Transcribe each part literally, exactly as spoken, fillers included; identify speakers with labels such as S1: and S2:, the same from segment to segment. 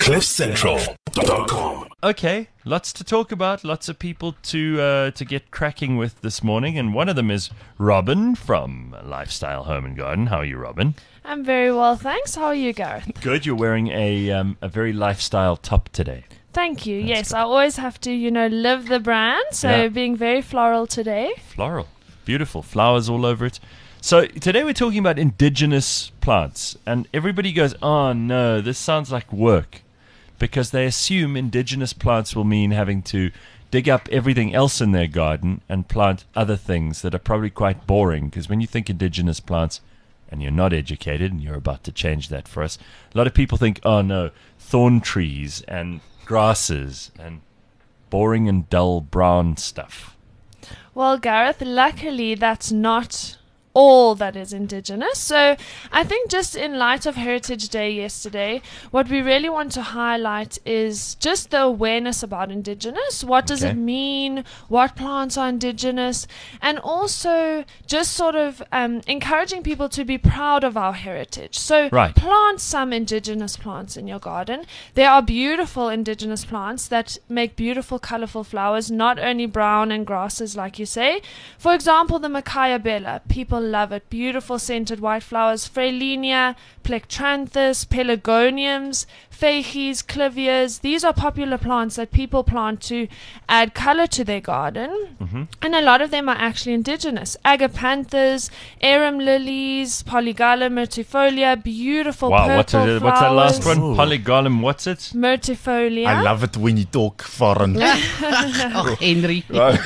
S1: cliff central dot com.
S2: Okay, lots to talk about, lots of people to uh, to get cracking with this morning, and one of them is Robin from Lifestyle Home and Garden. How are you, Robin?
S3: I'm very well, thanks. How are you, Gareth?
S2: Good. You're wearing a um, a very lifestyle top today.
S3: Thank you.
S2: That's
S3: yes,
S2: good.
S3: I always have to, you know, live the brand, so
S2: Yeah.
S3: being very floral today.
S2: Floral, beautiful flowers all over it. So today we're talking about indigenous plants, and everybody goes, "Oh no, this sounds like work," because they assume indigenous plants will mean having to dig up everything else in their garden and plant other things that are probably quite boring. Because when you think indigenous plants, and you're not educated, and you're about to change that for us, a lot of people think, "Oh no, thorn trees and grasses and boring and dull brown stuff."
S3: Well, Gareth, luckily that's not all that is indigenous. So I think just in light of Heritage Day yesterday, what we really want to highlight is just the awareness about indigenous. What does
S2: Okay.
S3: it mean? What plants are indigenous? And also just sort of um, encouraging people to be proud of our heritage. So
S2: Right.
S3: plant some indigenous plants in your garden. There are beautiful indigenous plants that make beautiful, colorful flowers, not only brown and grasses like you say. For example, the Micaiah bella. People love it. Beautiful scented white flowers. Fralinia, Plectranthus, Pelargoniums, Feiches, Clivias. These are popular plants that people plant to add color to their garden.
S2: Mm-hmm.
S3: And a lot of them are actually indigenous. Agapanthus, arum lilies, Polygala myrtifolia, beautiful
S2: Wow,
S3: purple
S2: what's, it,
S3: flowers.
S2: what's that last one?
S4: Ooh.
S2: Polygonum, what's it?
S3: Myrtifolia.
S4: I love it when you talk foreign.
S5: Oh, Henry.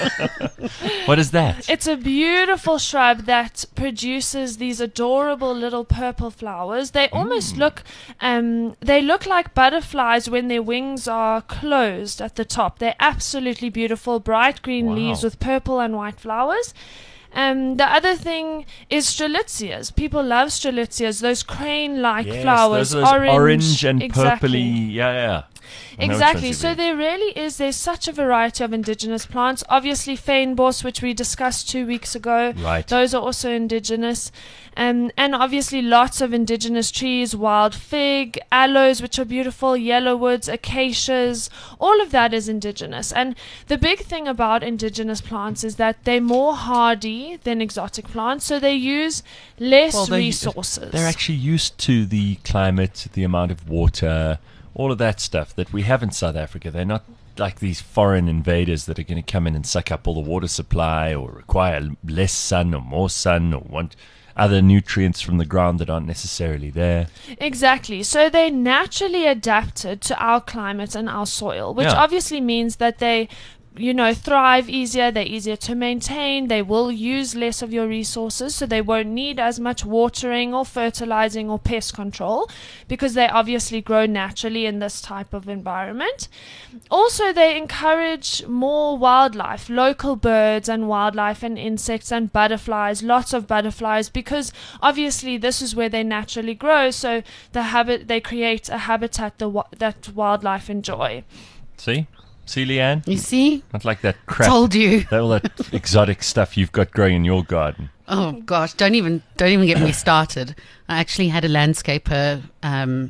S2: What is that?
S3: It's a beautiful shrub that produces these adorable little purple flowers. They almost look, um, they look like butterflies when their wings are closed at the top. They're absolutely beautiful, bright green
S2: Wow.
S3: leaves with purple and white flowers. Um, the other thing is strelitzias. People love strelitzias, those crane-like
S2: Yes,
S3: flowers,
S2: those, those
S3: orange,
S2: orange and
S3: exactly.
S2: purpley. Yeah, yeah. I know which
S3: Exactly.
S2: ones you
S3: So
S2: mean.
S3: there really is, there's such a variety of indigenous plants. Obviously, fynbos, which we discussed two weeks ago.
S2: Right.
S3: Those are also indigenous. Um, and obviously lots of indigenous trees, wild fig, aloes, which are beautiful, yellowwoods, acacias. All of that is indigenous. And the big thing about indigenous plants is that they're more hardy than exotic plants. So they use less
S2: Well, they-
S3: resources.
S2: They're actually used to the climate, the amount of water, all of that stuff that we have in South Africa. They're not like these foreign invaders that are going to come in and suck up all the water supply or require less sun or more sun or want other nutrients from the ground that aren't necessarily there.
S3: Exactly. So they naturally adapted to our climate and our soil, which
S2: Yeah.
S3: obviously means that they, you know, thrive easier, they're easier to maintain, they will use less of your resources, so they won't need as much watering or fertilizing or pest control because they obviously grow naturally in this type of environment. Also, they encourage more wildlife, local birds and wildlife and insects and butterflies, lots of butterflies, because obviously this is where they naturally grow, so the habit they create a habitat the, wa- that wildlife enjoy.
S2: See? See, Leanne?
S5: You see?
S2: Not like that crap.
S5: Told you.
S2: that, all that exotic stuff you've got growing in your garden.
S5: Oh gosh, don't even don't even get me started. I actually had a landscaper um,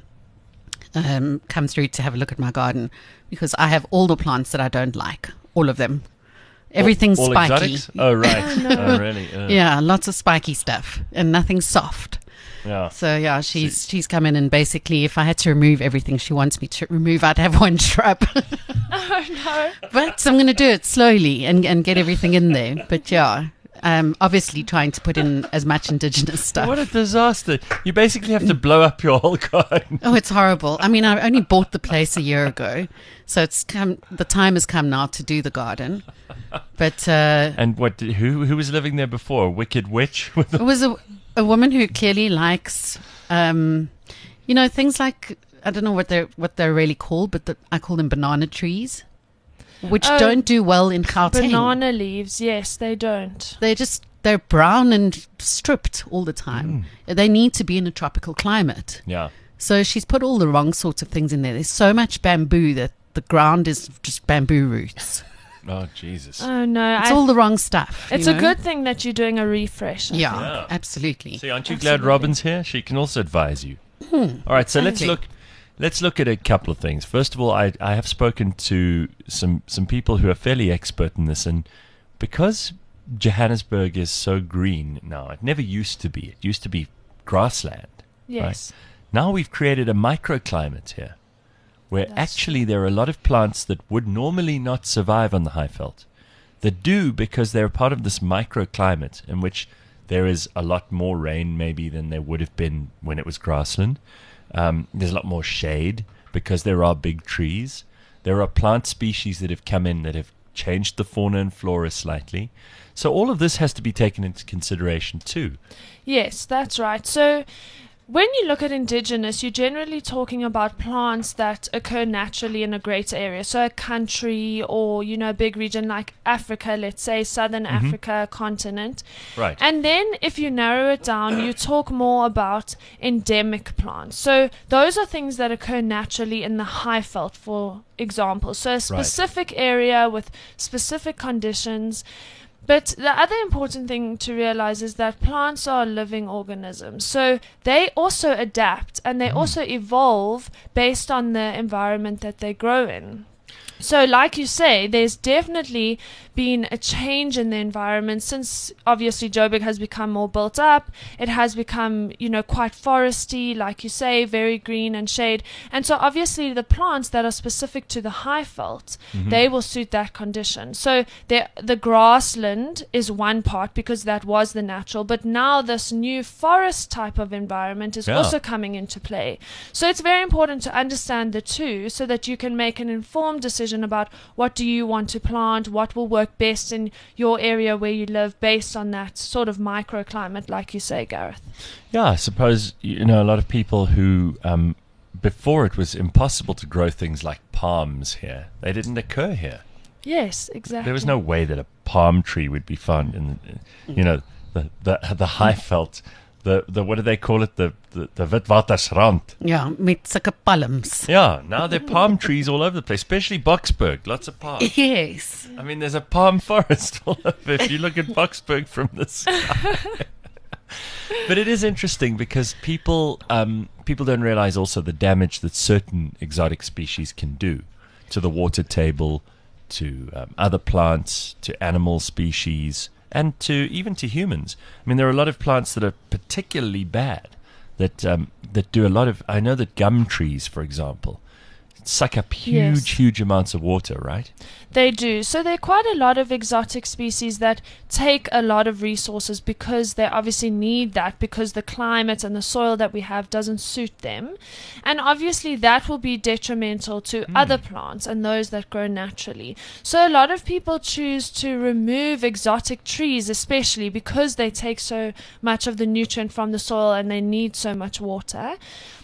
S5: um, come through to have a look at my garden because I have all the plants that I don't like, all of them. Everything's
S2: all, all
S5: spiky.
S2: Exotics? Oh, right. oh, really? Uh,
S5: Yeah, lots of spiky stuff and nothing soft.
S2: yeah.
S5: So yeah, she's she's come in and basically, if I had to remove everything she wants me to remove, I'd have one shrub.
S3: Oh no.
S5: But I'm going to do it slowly and and get everything in there. But yeah, um, obviously trying to put in as much indigenous stuff.
S2: What a disaster. You basically have to blow up your whole garden.
S5: Oh, it's horrible. I mean, I only bought the place a year ago, so it's come. The time has come now to do the garden. But uh,
S2: And what? Did, who who was living there before? A wicked witch? With
S5: it was a a woman who clearly likes, um, you know, things like, I don't know what they're what they're really called, but the, I call them banana trees, which
S3: Oh,
S5: don't do well in Gauteng.
S3: Banana leaves, yes, they don't.
S5: They're just they're brown and stripped all the time. They need to be in a tropical climate.
S2: yeah.
S5: So she's put all the wrong sorts of things in there. There's so much bamboo that the ground is just bamboo roots.
S2: Oh, Jesus.
S3: Oh no,
S5: It's
S3: I,
S5: all the wrong stuff.
S3: it's
S5: you
S3: a
S5: know?
S3: good thing that you're doing a refresh. I
S5: Yeah,
S2: Yeah.
S5: absolutely.
S2: See, aren't you glad
S3: Absolutely.
S2: Robin's here? She can also advise you. All right, so let's
S5: Amazing.
S2: look. Let's look at a couple of things. First of all, I, I have spoken to some, some people who are fairly expert in this, and because Johannesburg is so green now, it never used to be. It used to be grassland.
S3: Yes.
S2: Right? Now we've created a microclimate here, where
S3: That's
S2: actually there are a lot of plants that would normally not survive on the Highveld that do, because they're part of this microclimate in which there is a lot more rain maybe than there would have been when it was grassland. Um, there's a lot more shade because there are big trees. There are plant species that have come in that have changed the fauna and flora slightly. So all of this has to be taken into consideration too.
S3: Yes, that's right. So when you look at indigenous, you're generally talking about plants that occur naturally in a greater area. So a country or, you know, a big region like Africa, let's say Southern
S2: Mm-hmm.
S3: Africa continent.
S2: Right.
S3: And then if you narrow it down, you talk more about endemic plants. So those are things that occur naturally in the Highveld, for example. So a specific area with specific conditions. But the other important thing to realize is that plants are living organisms. So they also adapt and they also evolve based on the environment that they grow in. So like you say, there's definitely been a change in the environment since obviously Joburg has become more built up. It has become, you know, quite foresty, like you say, very green and shade. And so obviously the plants that are specific to the Highveld,
S2: Mm-hmm.
S3: they will suit that condition. So the the grassland is one part because that was the natural, but now this new forest type of environment is
S2: Yeah.
S3: also coming into play. So it's very important to understand the two so that you can make an informed decision about what do you want to plant, what will work best in your area where you live based on that sort of microclimate, like you say, Gareth.
S2: Yeah, I suppose, you know, a lot of people who, um, before it was impossible to grow things like palms here, they didn't occur here.
S3: Yes, exactly.
S2: There was no way that a palm tree would be found in, you know, the the the Highveld, the the what do they call it, the the, the Witwatersrand.
S5: Ja, met sulke palms.
S2: Yeah, now there are palm trees all over the place, especially Boksburg, lots of palms.
S5: Yes.
S2: I mean, there's a palm forest all over if you look at Boksburg from the sky. But it is interesting because people um, people don't realize also the damage that certain exotic species can do to the water table, to um, other plants, to animal species, and to even to humans. I mean, there are a lot of plants that are particularly bad that um, that do a lot of. I know that gum trees, for example, suck up huge,
S3: Yes.
S2: huge amounts of water, right?
S3: They do. So there are quite a lot of exotic species that take a lot of resources because they obviously need that because the climate and the soil that we have doesn't suit them. And obviously that will be detrimental to other plants and those that grow naturally. So a lot of people choose to remove exotic trees, especially because they take so much of the nutrient from the soil and they need so much water.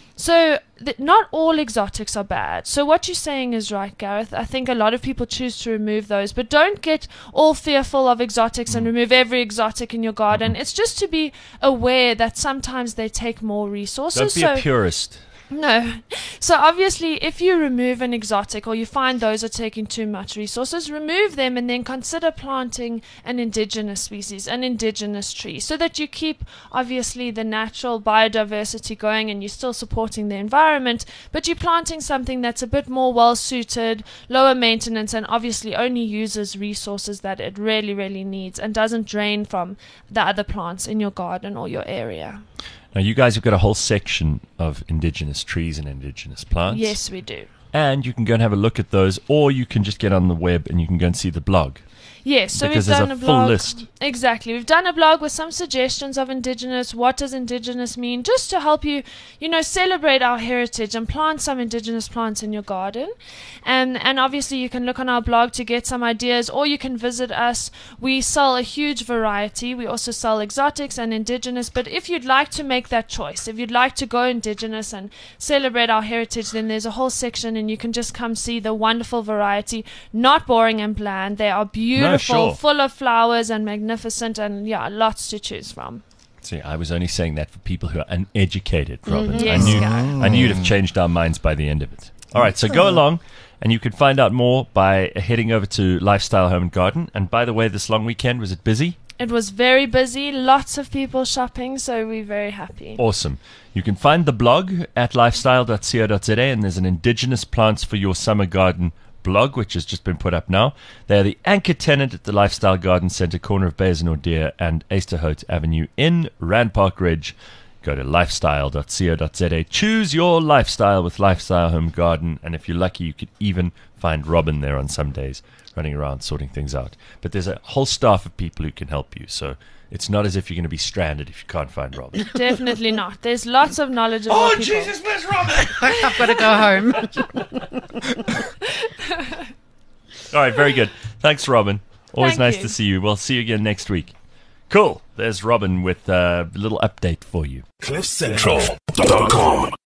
S3: So th- not all exotics are bad. So what you're saying is right, Gareth. I think a lot of people choose to remove those, but don't get all fearful of exotics and remove every exotic in your garden. It's just to be aware that sometimes they take more resources.
S2: Don't be
S3: so
S2: a purist.
S3: no. So obviously, if you remove an exotic or you find those are taking too much resources, remove them and then consider planting an indigenous species, an indigenous tree, so that you keep obviously the natural biodiversity going and you're still supporting the environment, but you're planting something that's a bit more well suited, lower maintenance, and obviously only uses resources that it really, really needs and doesn't drain from the other plants in your garden or your area.
S2: Now, you guys have got a whole section of indigenous trees and indigenous plants.
S3: Yes, we do.
S2: And you can go and have a look at those, or you can just get on the web and you can go and see the blog.
S3: Yes, so
S2: Because
S3: we've
S2: there's
S3: done
S2: a
S3: a,
S2: full
S3: blog.
S2: list.
S3: Exactly. We've done a blog with some suggestions of indigenous. What does indigenous mean? Just to help you, you know, celebrate our heritage and plant some indigenous plants in your garden. And and obviously you can look on our blog to get some ideas, or you can visit us. We sell a huge variety. We also sell exotics and indigenous. But if you'd like to make that choice, if you'd like to go indigenous and celebrate our heritage, then there's a whole section and you can just come see the wonderful variety. Not boring and bland. They are beautiful.
S2: sure.
S3: Full of flowers and magnificent, and yeah, lots to choose from.
S2: See, I was only saying that for people who are uneducated, Robin.
S3: Mhm. Yes,
S2: I knew,
S3: Gareth.
S2: I knew you'd have changed our minds by the end of it. All right, so go along, and you can find out more by heading over to Lifestyle Home and Garden. And by the way, this long weekend, was it busy?
S3: It was very busy, lots of people shopping, so we're very happy.
S2: Awesome. You can find the blog at lifestyle dot co dot za, and there's an Indigenous Plants for Your Summer Garden blog, which has just been put up now. They are the anchor tenant at the Lifestyle Garden Centre, corner of Bays and Ordeer and Easterhout Avenue in Rand Park Ridge. Go to lifestyle dot co dot za. Choose your lifestyle with Lifestyle Home Garden, and if you're lucky, you could even find Robin there on some days, running around sorting things out. But there's a whole staff of people who can help you, so it's not as if you're going to be stranded if you can't find Robin.
S3: Definitely not. There's lots of knowledgeable
S2: Oh,
S3: people.
S2: Jesus, where's Robin?
S5: I've got to go home.
S2: All right, very good. Thanks, Robin. Always
S3: Thank
S2: nice
S3: you.
S2: to see you. We'll see you again next week. Cool. There's Robin with a little update for you.
S1: cliff central dot com